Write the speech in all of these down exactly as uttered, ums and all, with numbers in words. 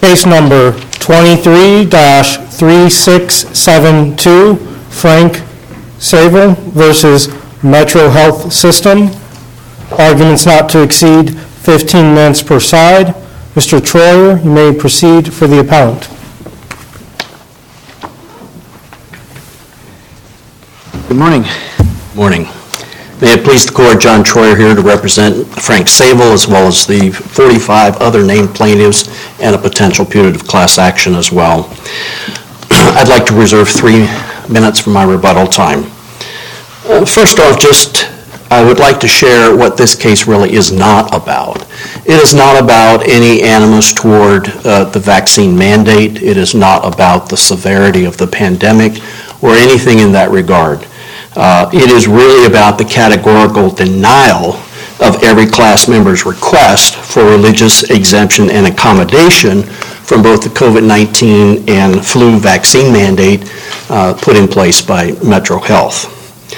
Case number twenty-three dash three six seven two, Frank Sable versus Metro Health System. Arguments not to exceed fifteen minutes per side. Mister Troyer, you may proceed for the appellant. Good morning. Morning. May it please the court, John Troyer here to represent Frank Sable as well as the forty-five other named plaintiffs and a potential putative class action as well. I'd like to reserve three minutes for my rebuttal time. Uh, first off, just I would like to share what this case really is not about. It is not about any animus toward uh, the vaccine mandate. It is not about the severity of the pandemic or anything in that regard. Uh, it is really about the categorical denial of every class member's request for religious exemption and accommodation from both the COVID nineteen and flu vaccine mandate uh, put in place by Metro Health.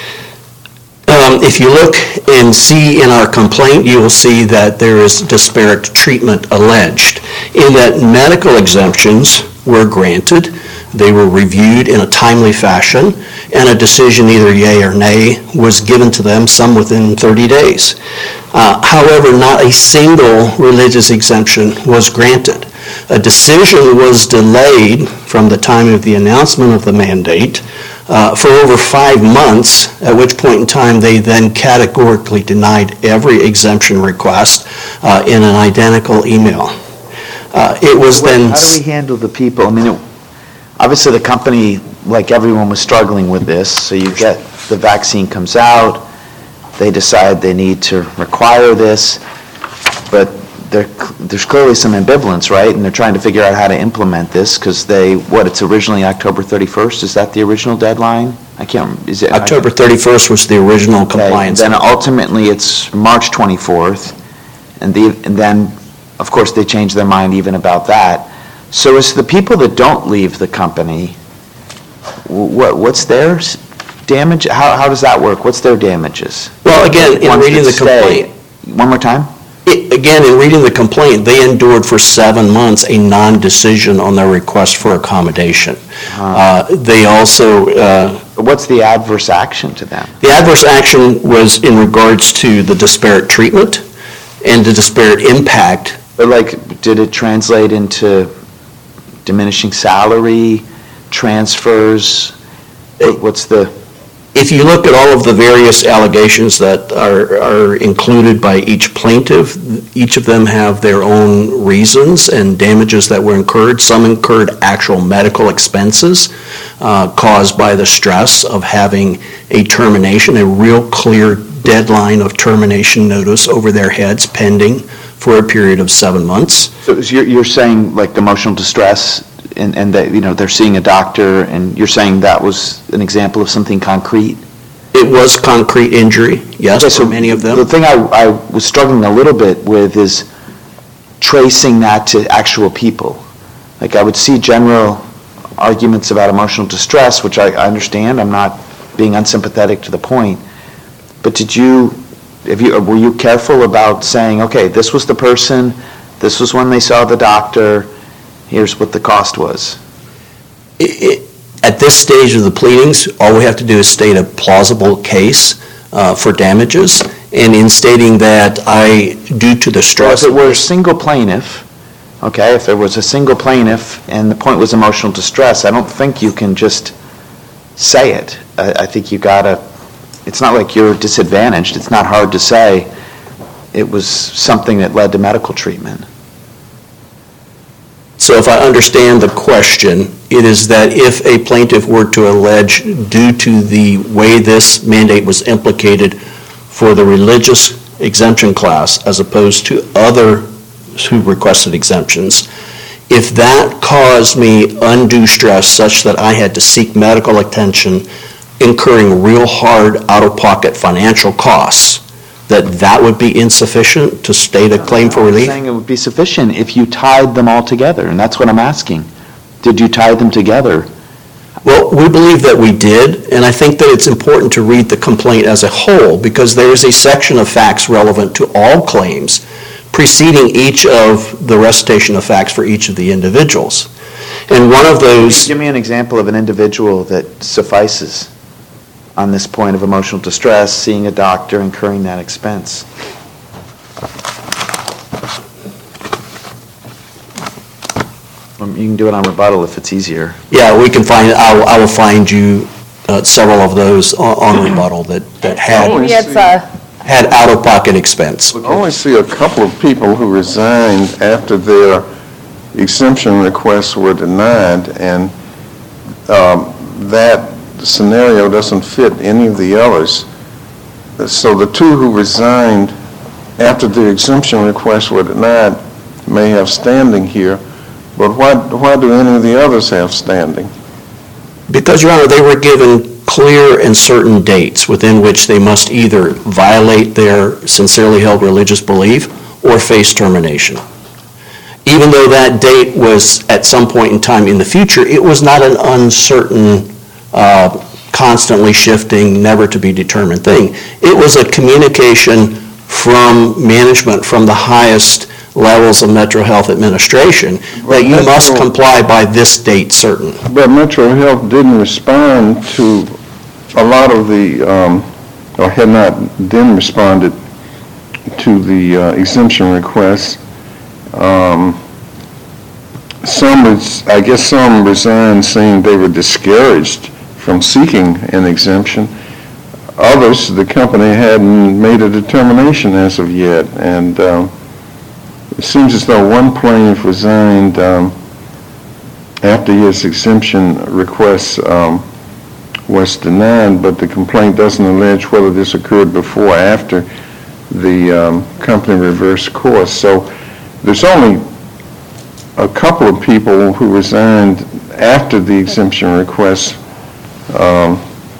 Um, if you look and see in our complaint, you will see that there is disparate treatment alleged in that medical exemptions were granted. They were reviewed in a timely fashion, and a decision, either yay or nay, was given to them, some within thirty days. Uh, however, not a single religious exemption was granted. A decision was delayed from the time of the announcement of the mandate uh, for over five months, at which point in time they then categorically denied every exemption request uh, in an identical email. Uh, it was then... How do we handle the people? I mean, it, obviously the company, like everyone, was struggling with this, so you get the vaccine comes out, they decide they need to require this, but there, there's clearly some ambivalence, right? And they're trying to figure out how to implement this because they, what, it's originally October thirty-first, is that the original deadline? I can't remember. Is it October thirty-first was the original compliance. Okay. Then ultimately it's March twenty-fourth, and, the, and then, of course, they changed their mind even about that. So it's the people that don't leave the company, what, what's their damage? How, how does that work? What's their damages? Well, again, in reading the complaint... One more time? It, again, in reading the complaint, they endured for seven months a non-decision on their request for accommodation. Uh, uh, they also... Uh, What's the adverse action to them? The adverse action was in regards to the disparate treatment and the disparate impact. But like, did it translate into diminishing salary, transfers? What's the... If you look at all of the various allegations that are, are included by each plaintiff, each of them have their own reasons and damages that were incurred. Some incurred actual medical expenses uh, caused by the stress of having a termination, a real clear deadline of termination notice over their heads pending for a period of seven months. So you're, you're saying like emotional distress and, and that, you know, they're seeing a doctor, and you're saying that was an example of something concrete? It was concrete injury, yes, okay, so for many of them. The thing I, I was struggling a little bit with is tracing that to actual people. Like I would see general arguments about emotional distress, which I, I understand. I'm not being unsympathetic to the point. But did you, if you, were you careful about saying, okay, this was the person, this was when they saw the doctor, here's what the cost was? It, it, at this stage of the pleadings, all we have to do is state a plausible case uh, for damages. And in stating that I, due to the stress... Well, if it were a single plaintiff, okay, if there was a single plaintiff and the point was emotional distress, I don't think you can just say it. I, I think you gotta, it's not like you're disadvantaged. It's not hard to say it was something that led to medical treatment. So if I understand the question, it is that if a plaintiff were to allege due to the way this mandate was implicated for the religious exemption class as opposed to other who requested exemptions, if that caused me undue stress such that I had to seek medical attention, incurring real hard out-of-pocket financial costs, that that would be insufficient to state a claim for relief? I'm saying it would be sufficient if you tied them all together, and that's what I'm asking. Did you tie them together? Well, we believe that we did, and I think that it's important to read the complaint as a whole because there is a section of facts relevant to all claims preceding each of the recitation of facts for each of the individuals. And one of those... Give me an example of an individual that suffices on this point of emotional distress, seeing a doctor, incurring that expense. Um, You can do it on rebuttal if it's easier. Yeah, we can find, I will, I will find you uh, several of those on, on rebuttal that, that had, Maybe it's a, had out-of-pocket expense. I only see a couple of people who resigned after their exemption requests were denied, and um, that scenario doesn't fit any of the others. So the two who resigned after the exemption requests were denied may have standing here, but why, why do any of the others have standing? Because, Your Honor, they were given clear and certain dates within which they must either violate their sincerely held religious belief or face termination. Even though that date was at some point in time in the future, it was not an uncertain, uh, constantly shifting, never to be determined thing. It was a communication from management, from the highest levels of Metro Health administration, that you must Metro- comply by this date certain. But Metro Health didn't respond to a lot of the, um, or had not then responded to the uh, exemption requests. Um, Some, res- I guess some resigned saying they were discouraged from seeking an exemption. Others, the company hadn't made a determination as of yet, and um, it seems as though one plaintiff resigned um, after his exemption request um, was denied, but the complaint doesn't allege whether this occurred before or after the um, company reversed course. So there's only a couple of people who resigned after the exemption request um,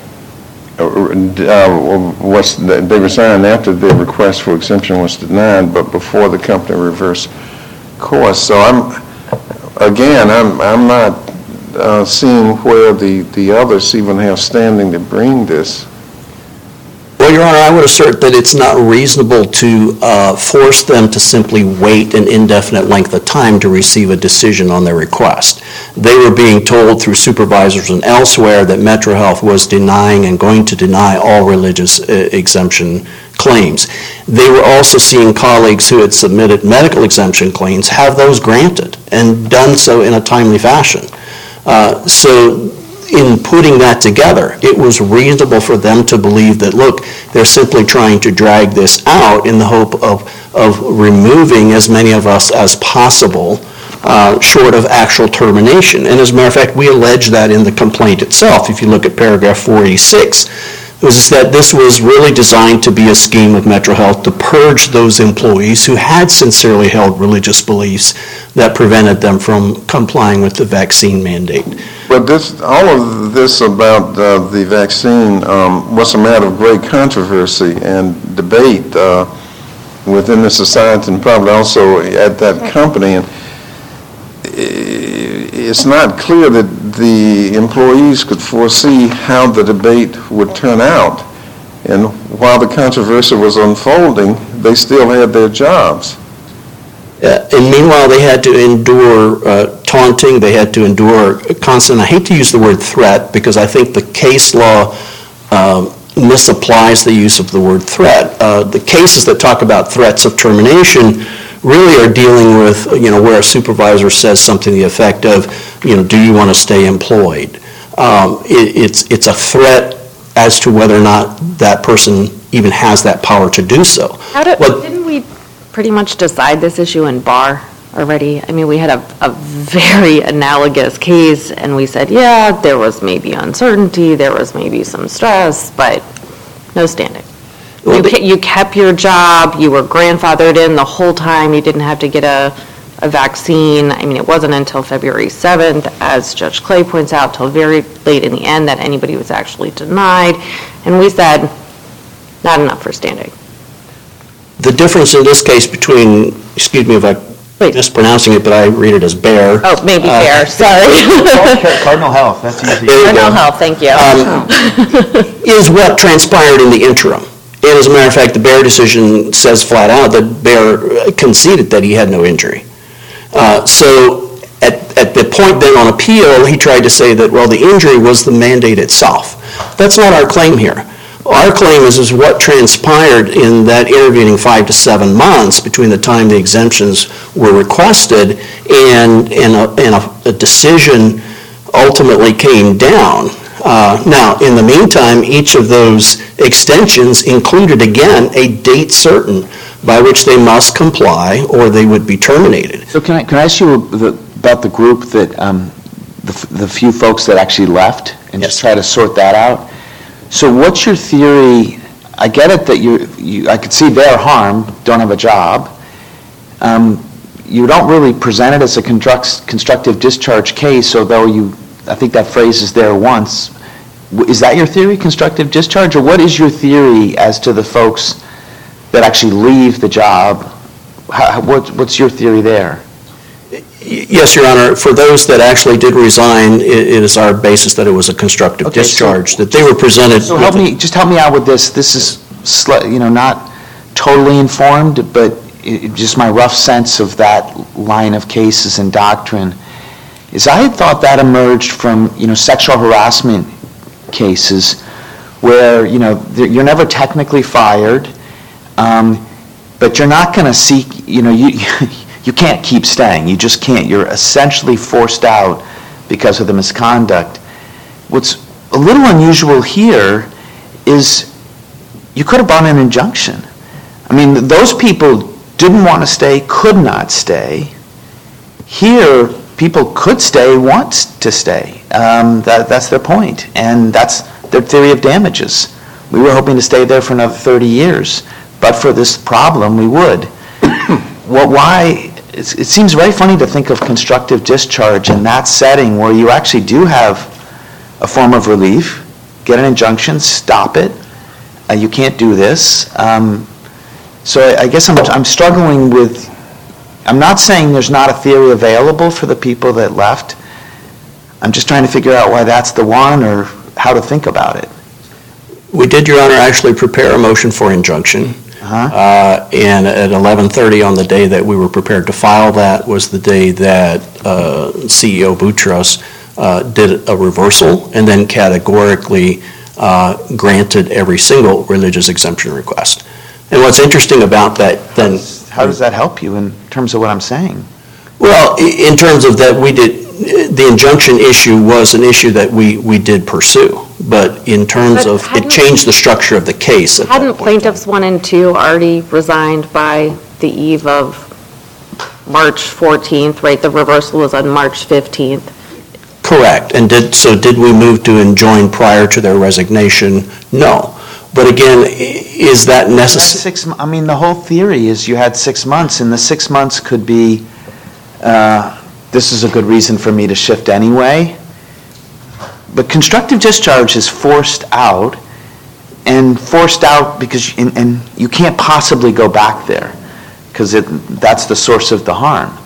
uh, was, they resigned after their request for exemption was denied, but before the company reversed course. So I'm, again, I'm, I'm not uh, seeing where the, the others even have standing to bring this. Well, Your Honor, I would assert that it's not reasonable to uh, force them to simply wait an indefinite length of time to receive a decision on their request. They were being told through supervisors and elsewhere that Metro Health was denying and going to deny all religious uh, exemption claims. They were also seeing colleagues who had submitted medical exemption claims have those granted and done so in a timely fashion. Uh, so in putting that together, it was reasonable for them to believe that, look, they're simply trying to drag this out in the hope of, of removing as many of us as possible, uh, short of actual termination. And as a matter of fact, we allege that in the complaint itself. If you look at paragraph four eighty-six, it was that this was really designed to be a scheme of Metro Health to purge those employees who had sincerely held religious beliefs that prevented them from complying with the vaccine mandate. But this, all of this about uh, the vaccine um, was a matter of great controversy and debate uh, within the society and probably also at that company. And it's not clear that the employees could foresee how the debate would turn out. And while the controversy was unfolding, they still had their jobs. Uh, and meanwhile, they had to endure uh, taunting, they had to endure constant, I hate to use the word threat, because I think the case law um, misapplies the use of the word threat. Uh, the cases that talk about threats of termination really are dealing with, you know, where a supervisor says something to the effect of, you know, do you want to stay employed? Um, it, it's, it's a threat as to whether or not that person even has that power to do so. how did, But- didn't we pretty much decide this issue in Barr already? I mean, we had a, a very analogous case, and we said, yeah, there was maybe uncertainty, there was maybe some stress, but no standing. Well, You the- ke- you kept your job, you were grandfathered in the whole time, you didn't have to get a, a vaccine. I mean, it wasn't until February seventh, as Judge Clay points out, till very late in the end that anybody was actually denied. And we said, not enough for standing. The difference in this case between, excuse me if I'm Wait. mispronouncing it, but I read it as bear. Oh, maybe Uh, fair, sorry. Cardinal Health, that's easy. There you Cardinal go. Health, thank you. Um, is what transpired in the interim. and as a matter of fact, the Baer decision says flat out that Baer conceded that he had no injury. Uh, So at, at the point then on appeal, he tried to say that, well, the injury was the mandate itself. That's not our claim here. Our claim is, is what transpired in that intervening five to seven months between the time the exemptions were requested and, and, a, and a, a decision ultimately came down. Uh, now, in the meantime, each of those extensions included, again, a date certain by which they must comply or they would be terminated. So can I, can I ask you the, about the group that, um, the, f- the few folks that actually left, and Yes. just try to sort that out? So what's your theory? I get it that you, you, I could see their harm, don't have a job. Um, you don't really present it as a construct, constructive discharge case, although you, I think that phrase is there once. W- Is that your theory, constructive discharge, or what is your theory as to the folks that actually leave the job? How, what, what's your theory there? Yes, Your Honor, for those that actually did resign, it, it is our basis that it was a constructive Okay, so- discharge, that they were presented. So help with a- me, just help me out with this. This is, sli- you know, not totally informed, but i- just my rough sense of that line of cases and doctrine is I had thought that emerged from, you know, sexual harassment cases where, you know, th- you're never technically fired, um, but you're not going to seek, you know, you you can't keep staying. You just can't. You're essentially forced out because of the misconduct. What's a little unusual here is you could have brought an injunction. I mean, those people didn't want to stay, could not stay. Here, people could stay, want to stay. Um, that, that's their point, and that's their theory of damages. We were hoping to stay there for another thirty years, but for this problem, we would. Well, why? It's, it seems very funny to think of constructive discharge in that setting where you actually do have a form of relief, get an injunction, stop it. Uh, you can't do this. Um, so I, I guess I'm, I'm struggling with, I'm not saying there's not a theory available for the people that left. I'm just trying to figure out why that's the one or how to think about it. We did, Your Honor, actually prepare a motion for injunction. Uh-huh. Uh, And at eleven thirty on the day that we were prepared to file that was the day that uh, C E O Boutros uh, did a reversal and then categorically uh, granted every single religious exemption request. And what's interesting about that then... How does that help you in terms of what I'm saying? Well, i- in terms of that, we did, the injunction issue was an issue that we, we did pursue. But in terms But of, it hadn't- changed the structure of the case at that Hadn't point. plaintiffs one and two already resigned by the eve of March fourteenth, right? The reversal was on March fifteenth. Correct. And did, so did we move to enjoin prior to their resignation? No. But again, i- is that That's necessary? six, mo- I mean, the whole theory is you had six months, and the six months could be, uh, this is a good reason for me to shift anyway. But constructive discharge is forced out, and forced out because, and, and you can't possibly go back there, because it, that's the source of the harm.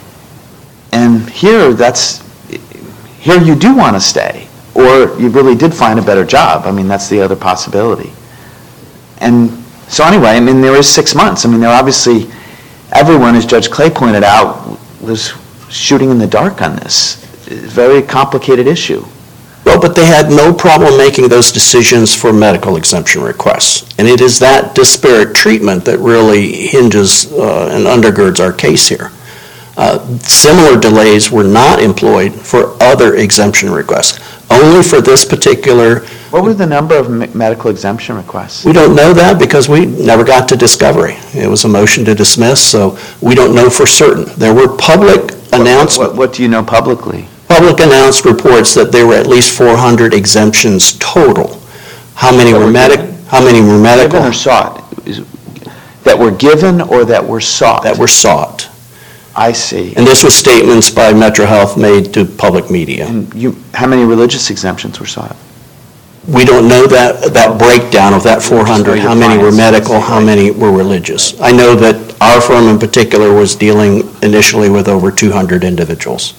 And here, that's, here you do want to stay, or you really did find a better job. I mean, that's the other possibility. And so anyway, I mean, there is six months. I mean, there obviously, everyone, as Judge Clay pointed out, was shooting in the dark on this. Very complicated issue. Well, but they had no problem making those decisions for medical exemption requests. And it is that disparate treatment that really hinges uh, and undergirds our case here. Uh, Similar delays were not employed for other exemption requests, only for this particular. What were the number of me- medical exemption requests? We don't know that because we never got to discovery. It was a motion to dismiss, so we don't know for certain. There were public What- announcements. What, what do you know publicly? Public announced reports that there were at least four hundred exemptions total. How many That were were medic, given? how many were medical? Given or sought? Is- That were given or that were sought? That were sought. I see. And this was statements by Metro Health made to public media. And you, how many religious exemptions were sought? We don't know that, that breakdown of that four hundred, Just know how your many were clients. medical, how many were religious. I know that our firm in particular was dealing initially with over two hundred individuals.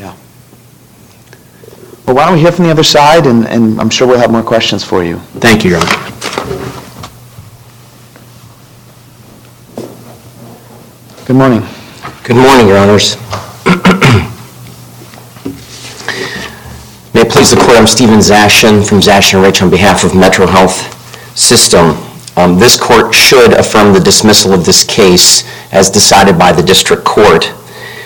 Well, why don't we hear from the other side, and, and I'm sure we'll have more questions for you. Thank you, Your Honor. Good morning. Good morning, Your Honors. May it please the Court, I'm Stephen Zashin from Zashin and Rich on behalf of Metro Health System. Um, This Court should affirm the dismissal of this case as decided by the District Court.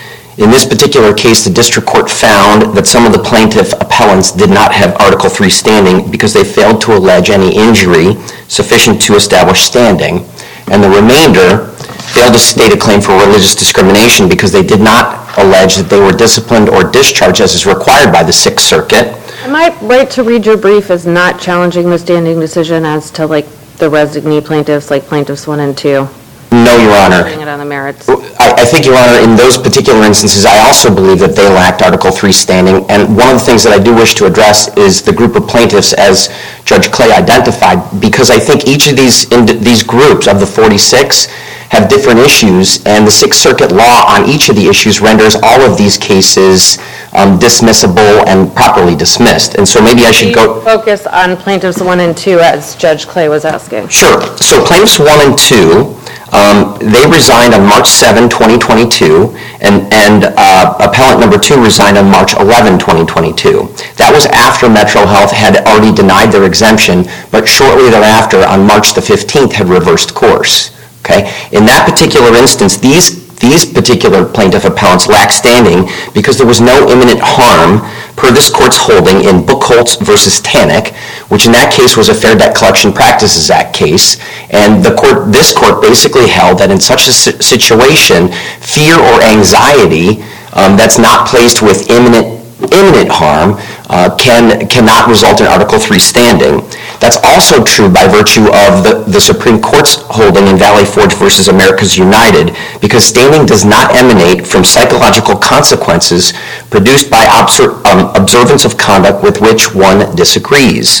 In this particular case, the District Court found that some of the plaintiff appellants did not have Article three standing because they failed to allege any injury sufficient to establish standing, and the remainder failed to state a claim for religious discrimination because they did not allege that they were disciplined or discharged as is required by the Sixth Circuit. Am I right to read your brief as not challenging the standing decision as to like the resignee plaintiffs, like plaintiffs one and two? No, Your Honor. Putting it on the merits? I, I think, Your Honor, in those particular instances, I also believe that they lacked Article three standing, and one of the things that I do wish to address is the group of plaintiffs as Judge Clay identified, because I think each of these, in, these groups of the forty-six have different issues, and the Sixth Circuit law on each of the issues renders all of these cases um, dismissible and properly dismissed. And so maybe I should go... Focus on plaintiffs one and two as Judge Clay was asking. Sure. So plaintiffs one and two, um, they resigned on March seventh, twenty twenty-two, and, and uh, appellant number two resigned on March eleventh, twenty twenty-two. That was after Metro Health had already denied their exemption, but shortly thereafter, on March the fifteenth, had reversed course. Okay? In that particular instance, these these particular plaintiff appellants lack standing because there was no imminent harm per this court's holding in Buchholz versus Tannick, which in that case was a Fair Debt Collection Practices Act case, and the court, this court basically held that in such a situation, fear or anxiety um, that's not placed with imminent imminent harm uh, can cannot result in Article three standing. That's also true by virtue of the, the Supreme Court's holding in Valley Forge versus Americas United, because standing does not emanate from psychological consequences produced by obser- um, observance of conduct with which one disagrees.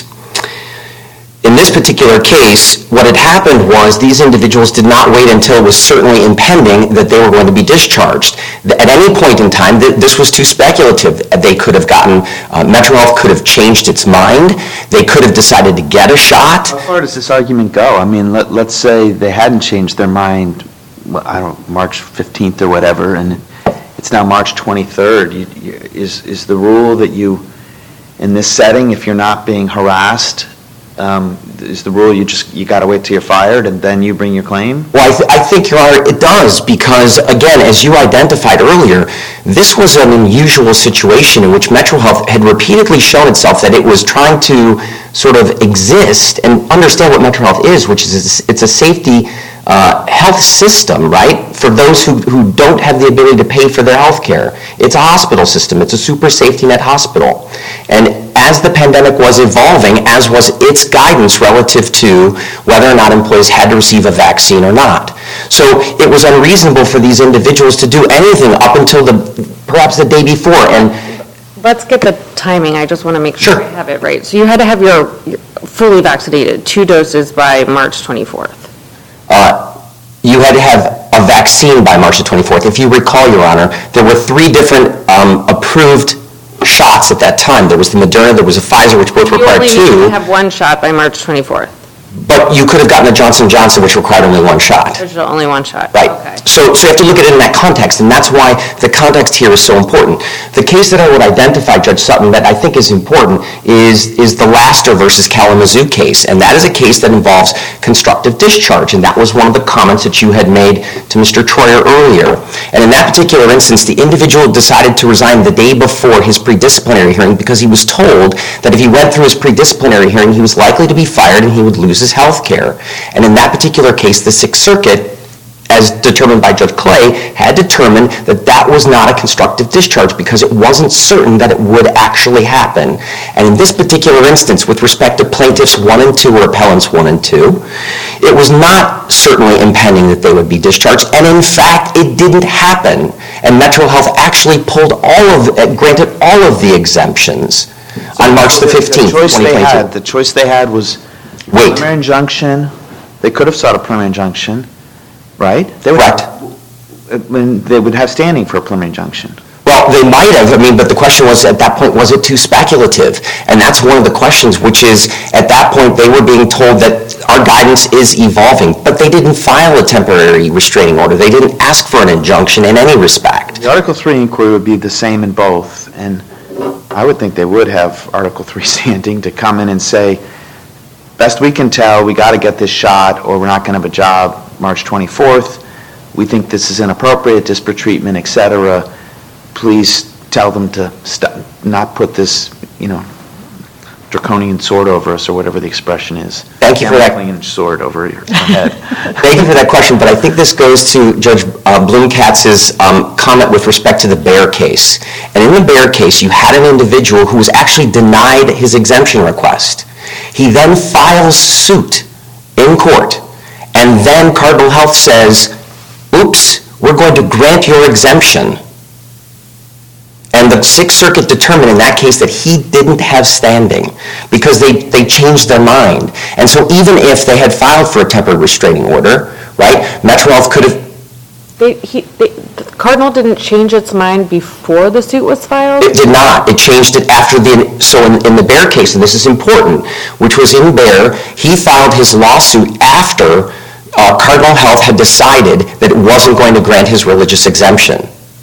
In this particular case, what had happened was these individuals did not wait until it was certainly impending that they were going to be discharged. At any point in time, th- this was too speculative. They could have gotten, uh, Metro Health could have changed its mind. They could have decided to get a shot. How far does this argument go? I mean, let, let's say they hadn't changed their mind, well, I don't know, March fifteenth or whatever, and it's now March twenty-third. You, you, is, is the rule that you, in this setting, if you're not being harassed, Um, is the rule you just, you got to wait till you're fired and then you bring your claim? Well, I, th- I think, Your Honor, it does, because, again, as you identified earlier, this was an unusual situation in which Metro Health had repeatedly shown itself that it was trying to sort of exist and understand what Metro Health is, which is it's a safety uh, health system, right, for those who, who don't have the ability to pay for their health care. It's a hospital system. It's a super safety net hospital. And as the pandemic was evolving, as was its guidance relative to whether or not employees had to receive a vaccine or not. So it was unreasonable for these individuals to do anything up until the perhaps the day before. And Let's get the timing. I just want to make sure Sure. I have it right. So you had to have your your fully vaccinated, two doses by March twenty-fourth. uh, you had to have a vaccine by March the twenty-fourth. If you recall, Your Honor, there were three different um, approved shots at that time. There was the Moderna, there was a Pfizer, which both You required only need two, to have one shot by March twenty-fourth. but you could have gotten a Johnson and Johnson, which required only one shot. There's only one shot. Right. Okay. So, so you have to look at it in that context, and that's why the context here is so important. The case that I would identify, Judge Sutton, that I think is important is, is the Laster versus Kalamazoo case, and that is a case that involves constructive discharge, and that was one of the comments that you had made to Mister Troyer earlier. And in that particular instance, the individual decided to resign the day before his pre-disciplinary hearing because he was told that if he went through his pre-disciplinary hearing, he was likely to be fired and he would lose his health care. And in that particular case, the Sixth Circuit, as determined by Judge Clay, had determined that that was not a constructive discharge because it wasn't certain that it would actually happen. And in this particular instance, with respect to plaintiffs one and two or appellants one and two, it was not certainly impending that they would be discharged, and in fact, it didn't happen. And Metro Health actually pulled all of, uh, granted all of the exemptions on March the fifteenth, The choice twenty they had, twenty-two. the choice they had was Wait. preliminary injunction. They could have sought a preliminary injunction, right? They would Correct. have, I mean, they would have standing for a preliminary injunction. Well, they might have, I mean, but the question was, at that point, was it too speculative? And that's one of the questions, which is, at that point, they were being told that our guidance is evolving, but they didn't file a temporary restraining order. They didn't ask for an injunction in any respect. The Article three inquiry would be the same in both, and I would think they would have Article three standing to come in and say, best we can tell, we got to get this shot, or we're not going to have a job March twenty-fourth. We think this is inappropriate, disparate treatment, et cetera. Please tell them to stop, not put this, you know, draconian sword over us, or whatever the expression is. Thank you for that. Damoclean sword over your head. Thank you for that question, but I think this goes to Judge uh, Bloom-Katz's um, comment with respect to the Baer case. And in the Baer case, you had an individual who was actually denied his exemption request. He then files suit in court, and then Cardinal Health says, oops, we're going to grant your exemption. And the Sixth Circuit determined in that case that he didn't have standing because they, they changed their mind. And so even if they had filed for a temporary restraining order, right, Metro Health could have... They, he, they, Cardinal didn't change its mind before the suit was filed? It did not. It changed it after the... So in, in the Baer case, and this is important, which was in Baer, he filed his lawsuit after uh, Cardinal Health had decided that it wasn't going to grant his religious exemption.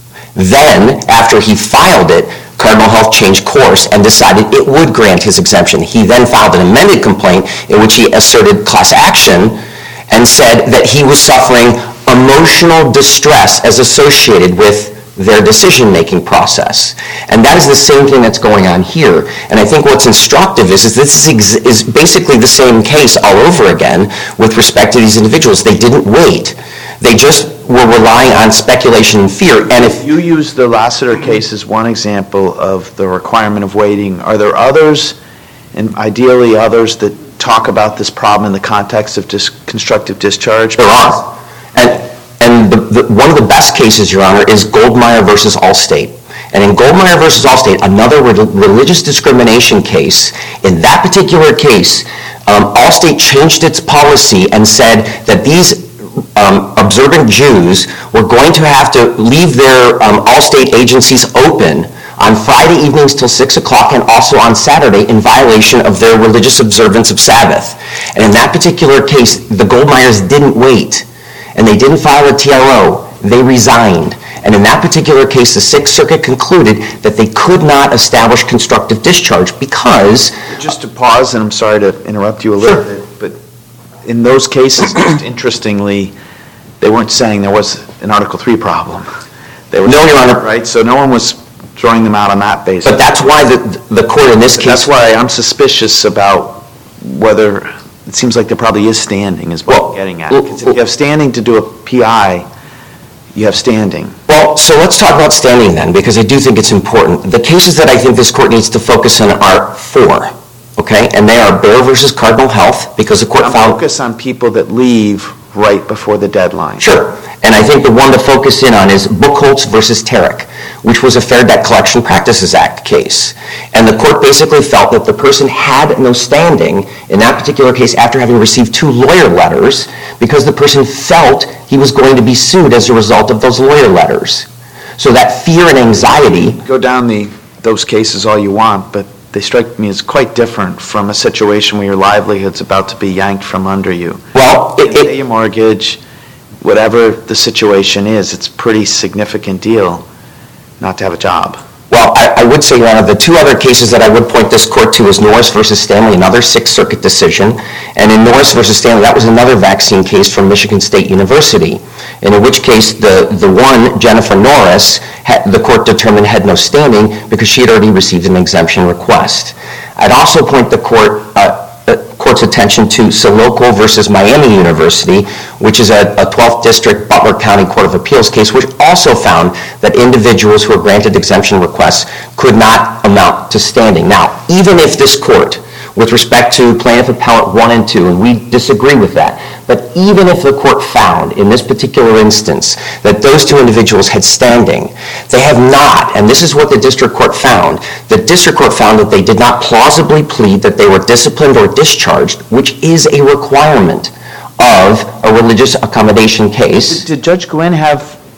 Then, after he filed it, Cardinal Health changed course and decided it would grant his exemption. He then filed an amended complaint in which he asserted class action and said that he was suffering emotional distress as associated with their decision-making process. And that is the same thing that's going on here. And I think what's instructive is, is this is, ex- is basically the same case all over again with respect to these individuals. They didn't wait. They just were relying on speculation and fear. And if You use the Lassiter case as one example of the requirement of waiting. Are there others, and ideally others, that talk about this problem in the context of dis- constructive discharge? there are, and, and the, the, one of the best cases, Your Honor, is Goldmeyer versus Allstate. And in Goldmeyer versus Allstate, another re- religious discrimination case, in that particular case, um, Allstate changed its policy and said that these Um, observant Jews were going to have to leave their um, Allstate agencies open on Friday evenings till six o'clock and also on Saturday in violation of their religious observance of Sabbath. And in that particular case, the Goldmeyers didn't wait, and they didn't file a T R O. They resigned. And in that particular case, the Sixth Circuit concluded that they could not establish constructive discharge because... Just to pause, and I'm sorry to interrupt you a little Sure. bit, but in those cases, just interestingly, they weren't saying there was an Article three problem. They were No, Your Honor. Right? So no one was throwing them out on that basis. But that's why the, the court in this case... That's why I'm suspicious about whether, it seems like there probably is standing, is what Well, I'm getting at. Because if you have standing to do a P I, you have standing. Well, so let's talk about standing then, because I do think it's important. The cases that I think this court needs to focus on are four, okay? And they are Baer versus Cardinal Health, because the court I'm found... focused on people that leave right before the deadline. Sure. And I think the one to focus in on is Buchholz versus Tarek, which was a Fair Debt Collection Practices Act case. And the court basically felt that the person had no standing in that particular case after having received two lawyer letters because the person felt he was going to be sued as a result of those lawyer letters. So that fear and anxiety... Go down the those cases all you want, but they strike me as quite different from a situation where your livelihood's about to be yanked from under you. Well, You it... pay it your mortgage, whatever the situation is, it's a pretty significant deal not to have a job. Well, I, I would say, Your Honor, the two other cases that I would point this court to is Norris versus Stanley, another Sixth Circuit decision. And in Norris versus Stanley, that was another vaccine case from Michigan State University, in which case the, the one, Jennifer Norris, had, the court determined had no standing because she had already received an exemption request. I'd also point the court... Uh, Uh, court's attention to Soloco versus Miami University, which is a, a twelfth District Butler County Court of Appeals case, which also found that individuals who were granted exemption requests could not amount to standing. Now, even if this court, with respect to Plaintiff Appellant one and two, and we disagree with that, but even if the court found in this particular instance that those two individuals had standing, they have not, and this is what the district court found, the district court found that they did not plausibly plead that they were disciplined or discharged, which is a requirement of a religious accommodation case. Did Judge Gwynne have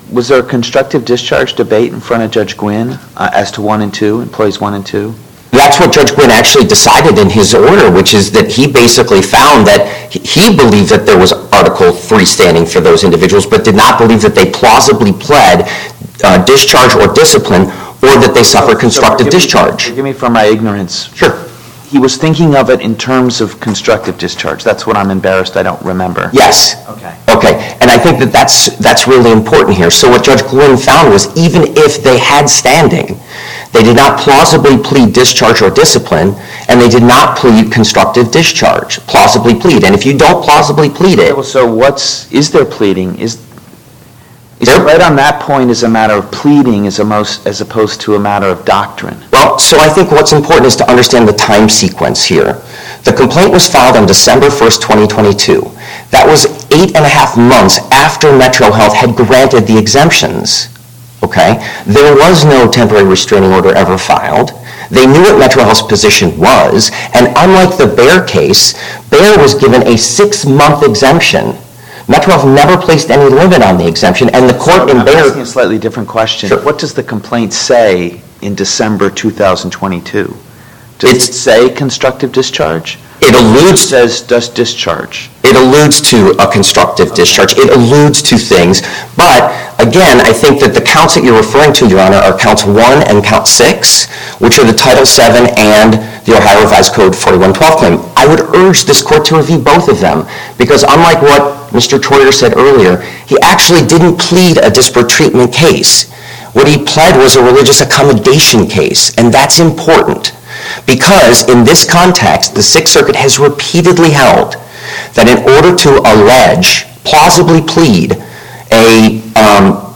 was there a constructive discharge debate in front of Judge Gwynn uh, as to one and two, employees one and two? That's what Judge Gwynn actually decided in his order, which is that he basically found that he- he believed that there was Article three standing for those individuals, but did not believe that they plausibly pled uh, discharge or discipline, or that they suffer constructive Forgive me- discharge. Forgive me for my ignorance. Sure. He was thinking of it in terms of constructive discharge. That's what I'm embarrassed I don't remember. Yes. Okay. Okay, and I think that that's, that's really important here. So what Judge Gwynn found was even if they had standing, they did not plausibly plead discharge or discipline, and they did not plead constructive discharge, plausibly plead. And if you don't plausibly plead Okay, it, well, so what's, is there pleading? Is, is it There- right on that point is a matter of pleading as, a most, as opposed to a matter of doctrine? well, so I think what's important is to understand the time sequence here. The complaint was filed on December first, twenty twenty-two. That was eight and a half months after Metro Health had granted the exemptions. Okay? There was no temporary restraining order ever filed. They knew what Metro Health's position was, and unlike the Bayer case, Bayer was given a six-month exemption. Metro Health never placed any limit on the exemption, and the court in I'm asking Bayer... a slightly different question. Sure. What does the complaint say in December two thousand twenty-two? Does It's- it say constructive discharge? It It alludes says does discharge. It alludes to a constructive discharge. It alludes to things. But, again, I think that the counts that you're referring to, Your Honor, are counts one and count six, which are the Title seven and the Ohio Revised Code forty-one twelve claim. I would urge this court to review both of them, because unlike what Mister Troyer said earlier, he actually didn't plead a disparate treatment case. What he pled was a religious accommodation case, and that's important. Because in this context, the Sixth Circuit has repeatedly held that in order to allege, plausibly plead, a, um,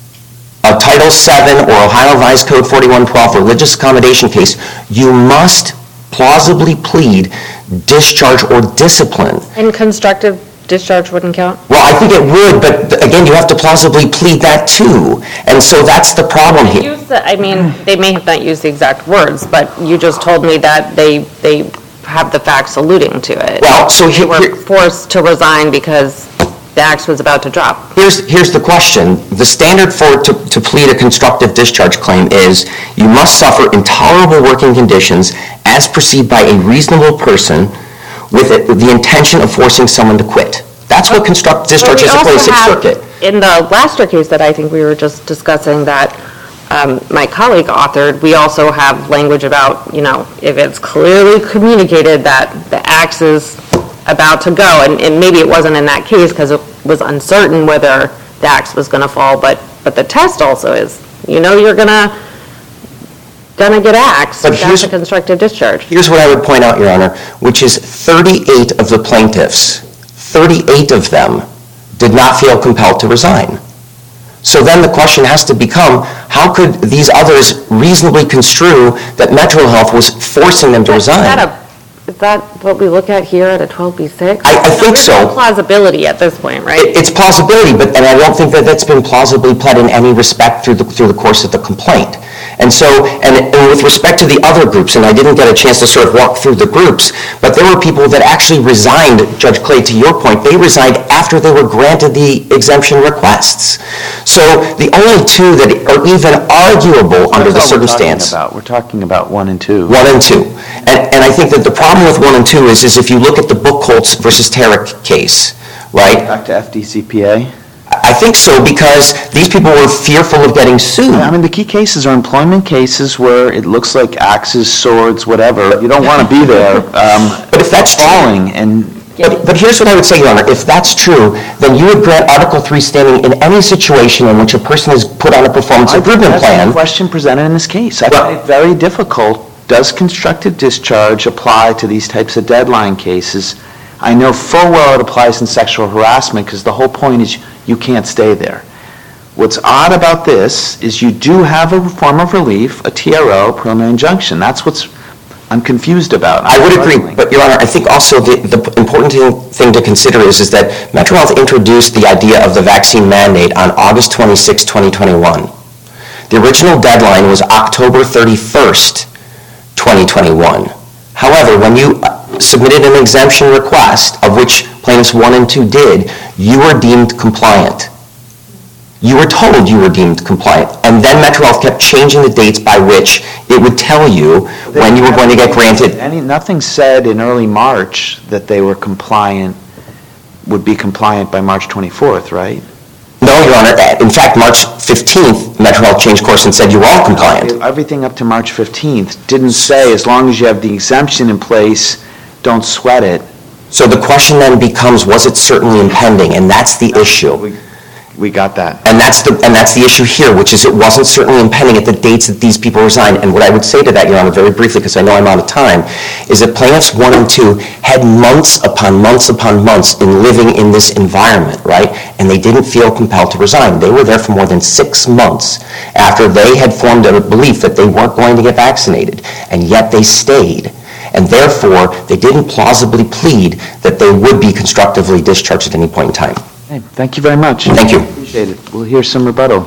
a Title seven or Ohio Revised Code forty-one twelve religious accommodation case, you must plausibly plead discharge or discipline. And constructive discharge wouldn't count? Well, I think it would, but again, you have to plausibly plead that too. And so that's the problem here. Use the, I mean, they may have not used the exact words, but you just told me that they, they have the facts alluding to it. Well, so They here, were here- forced to resign because the axe was about to drop. here's, here's the question. The standard for, to, to plead a constructive discharge claim is you must suffer intolerable working conditions as perceived by a reasonable person with it- with the intention of forcing someone to quit. That's what constructive discharge is according to Sixth Circuit. In the Laster case that I think we were just discussing that um, my colleague authored, we also have language about, you know, if it's clearly communicated that the axe is about to go, and, and maybe it wasn't in that case because it was uncertain whether the axe was going to fall, but, but the test also is, you know you're going to, going to get axed, But that's here's- a constructive discharge. Here's what I would point out, Your Honor, which is thirty-eight of the plaintiffs, thirty-eight of them did not feel compelled to resign. So then the question has to become, how could these others reasonably construe that Metro Health was forcing them to Is that resign? a- Is that what we look at here at a twelve B six? I- I think so. There's no plausibility at this point, right? It- It's plausibility, but, and I don't think that that's been plausibly pled in any respect through the, through the course of the complaint. And so, and, and with respect to the other groups, and I didn't get a chance to sort of walk through the groups, but there were people that actually resigned, Judge Clay, to your point, they resigned after they were granted the exemption requests. So the only two that are even arguable under the That's all we're talking circumstance. about. We're talking about one and two. One and two. And, and I think that the problem with one and two is, is if you look at the Buchholz versus Tarek case, right? Back to F D C P A. I think so, because these people were fearful of getting sued. I mean, the key cases are employment cases where it looks like axes, swords, whatever. You don't want to be there. Um, But if that's true, falling and but, but here's what I would say, Your Honor, if that's true, then you would grant Article three standing in any situation in which a person is put on a performance improvement That's the plan. question presented in this case. I find it very difficult. Does constructive discharge apply to these types of deadline cases? I know full well it applies in sexual harassment because the whole point is you can't stay there. What's odd about this is you do have a form of relief, a T R O, preliminary injunction. That's what's I'm confused about. I would agree, Struggling. but Your Honor, I think also the, the important thing, thing to consider is, is that Metro Health introduced the idea of the vaccine mandate on August twenty-sixth, twenty twenty-one. The original deadline was October thirty-first, twenty twenty-one. However, when you uh, submitted an exemption request, of which plaintiffs one and two did, you were deemed compliant. you were told you were deemed compliant. And then Metro Health kept changing the dates by which it would tell you when you were going to get granted. Any, nothing said in early March that they were compliant, would be compliant by March twenty-fourth, right? No, Your Honor. In fact, March fifteenth, Metro Health changed course and said you were all compliant. Everything up to March fifteenth didn't say, as long as you have the exemption in place, don't sweat it. So the question then becomes, was it certainly impending? And that's the issue. We, we got that. And that's the and that's the issue here, which is it wasn't certainly impending at the dates that these people resigned. And what I would say to that, Your Honor, very briefly, because I know I'm out of time, is that plaintiffs one and two had months upon months upon months in living in this environment, right? And they didn't feel compelled to resign. They were there for more than six months after they had formed a belief that they weren't going to get vaccinated, and yet they stayed. And therefore, they didn't plausibly plead that they would be constructively discharged at any point in time. Okay, thank you very much. Thank you. Appreciate it. We'll hear some rebuttal.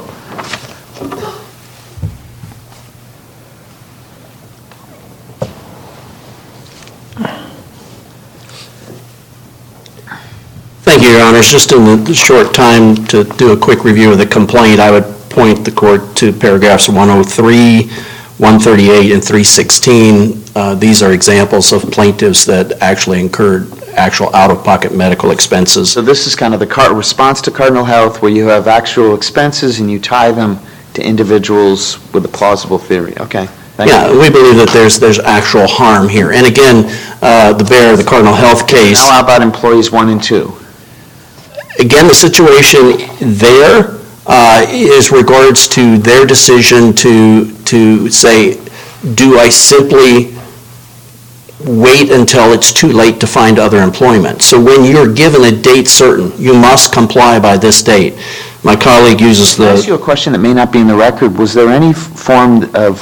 Thank you, Your Honors. Just in the short time to do a quick review of the complaint, I would point the court to paragraphs one oh three, one thirty-eight, and three sixteen. Uh, these are examples of plaintiffs that actually incurred actual out-of-pocket medical expenses. So this is kind of the car- response to Cardinal Health, where you have actual expenses and you tie them to individuals with a plausible theory. Okay, thank Yeah, you. we believe that there's there's actual harm here. And again, uh, the Bear, the Cardinal Health case. Now how about employees one and two? Again, the situation there uh, is regards to their decision to to say, do I simply wait until it's too late to find other employment? So when you're given a date certain, you must comply by this date. My colleague uses Can I ask the, you a question that may not be in the record? Was there any form of,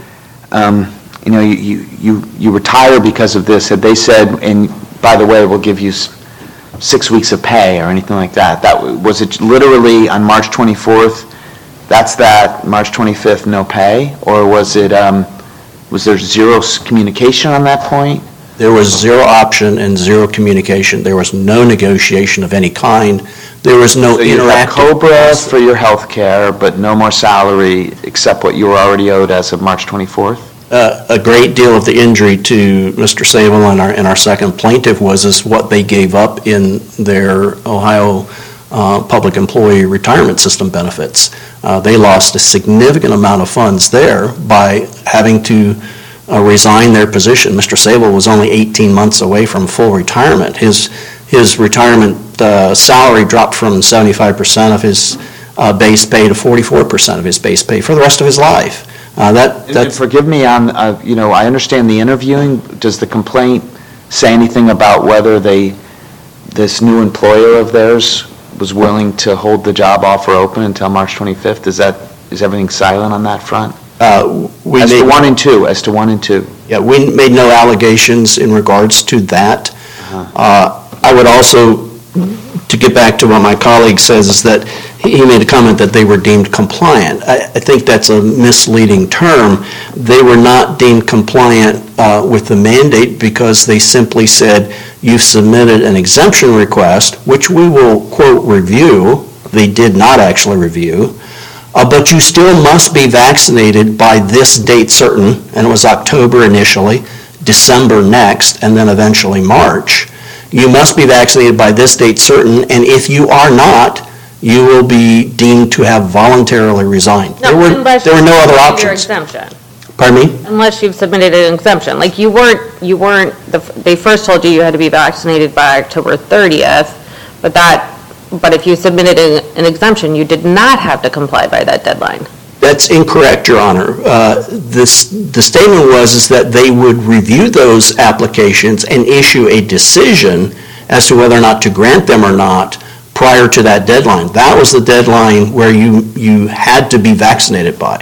um, you know, you, you, you retire because of this? Had they said, and by the way, we'll give you s- six weeks of pay or anything like that? That w- was it literally on March twenty-fourth? That's that, March twenty-fifth, no pay? Or was it, um, was there zero s- communication on that point? there was zero option and zero communication. There was no negotiation of any kind. There was no So you have interactive. COBRA for your health care, but no more salary except what you were already owed as of March twenty-fourth? Uh, a great deal of the injury to Mister Sable and our, and our second plaintiff was is what they gave up in their Ohio uh, Public Employee Retirement System benefits. Uh, They lost a significant amount of funds there by having to uh, resign their position. Mister Sable was only eighteen months away from full retirement. His, his retirement uh, salary dropped from seventy-five percent of his uh, base pay to forty-four percent of his base pay for the rest of his life. Uh, That, And that's forgive me on, uh, you know, I understand the interviewing. Does the complaint say anything about whether they, this new employer of theirs was willing to hold the job offer open until March twenty-fifth? Is that, is everything silent on that front? Uh, we As to made, one and two, as to one and two. yeah, we made no allegations in regards to that. Uh-huh. Uh, I would also, to get back to what my colleague says, is that he he made a comment that they were deemed compliant. I, I think that's a misleading term. They were not deemed compliant uh, with the mandate because they simply said, you've submitted an exemption request, which we will, quote, review. They did not actually review. Uh, but you still must be vaccinated by this date certain, and it was October initially, December next, and then eventually March. You must be vaccinated by this date certain, and if you are not, you will be deemed to have voluntarily resigned. There were, unless there were no you've other submitted your options. exemption. Pardon me? Unless you've submitted an exemption. Like, you weren't, you weren't, the- they first told you you had to be vaccinated by October thirtieth, but that, but if you submitted an an exemption, you did not have to comply by that deadline. That's incorrect, Your Honor. Uh, This, the statement was is that they would review those applications and issue a decision as to whether or not to grant them or not prior to that deadline. That was the deadline where you, you had to be vaccinated by.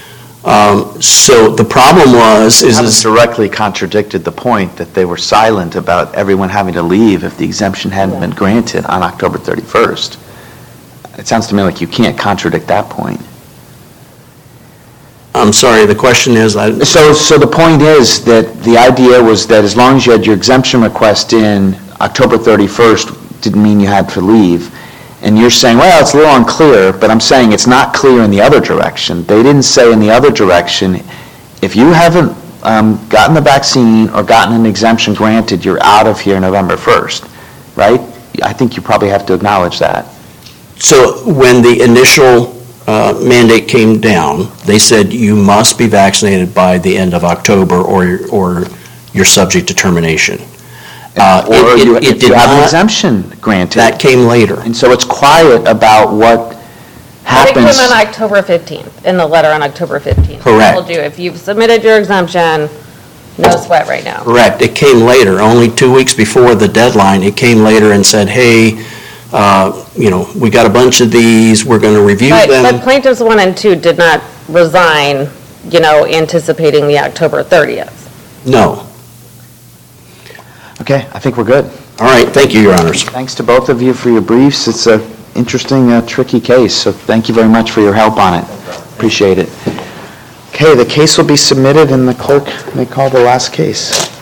Um, So the problem was, is, Haven't is directly contradicted the point that they were silent about everyone having to leave if the exemption hadn't been granted on October thirty-first. It sounds to me like you can't contradict that point. I'm sorry, the question is, I, So, so the point is that the idea was that as long as you had your exemption request in October thirty-first, didn't mean you had to leave. And you're saying, well, it's a little unclear, but I'm saying it's not clear in the other direction. They didn't say in the other direction, if you haven't um, gotten the vaccine or gotten an exemption granted, you're out of here November first, right? I think you probably have to acknowledge that. So when the initial uh, mandate came down, they said you must be vaccinated by the end of October or or you're subject to termination. Uh, Or it- it- you- it if did you have an not- exemption granted. That came later. And so it's quiet about what But it happens. came on October fifteenth, in the letter on October fifteenth. Correct. It told you, if you've submitted your exemption, no sweat right now. Correct. It came later, only two weeks before the deadline. It came later and said, hey, uh, you know, we got a bunch of these, we're going to review But, but them. plaintiffs one and two did not resign, you know, anticipating the October thirtieth. No. Okay, I think we're good. All right, thank you, Your Honors. Thanks to both of you for your briefs. It's a interesting, uh, tricky case, so thank you very much for your help on it. Appreciate it. Okay, the case will be submitted, and the clerk may call the last case.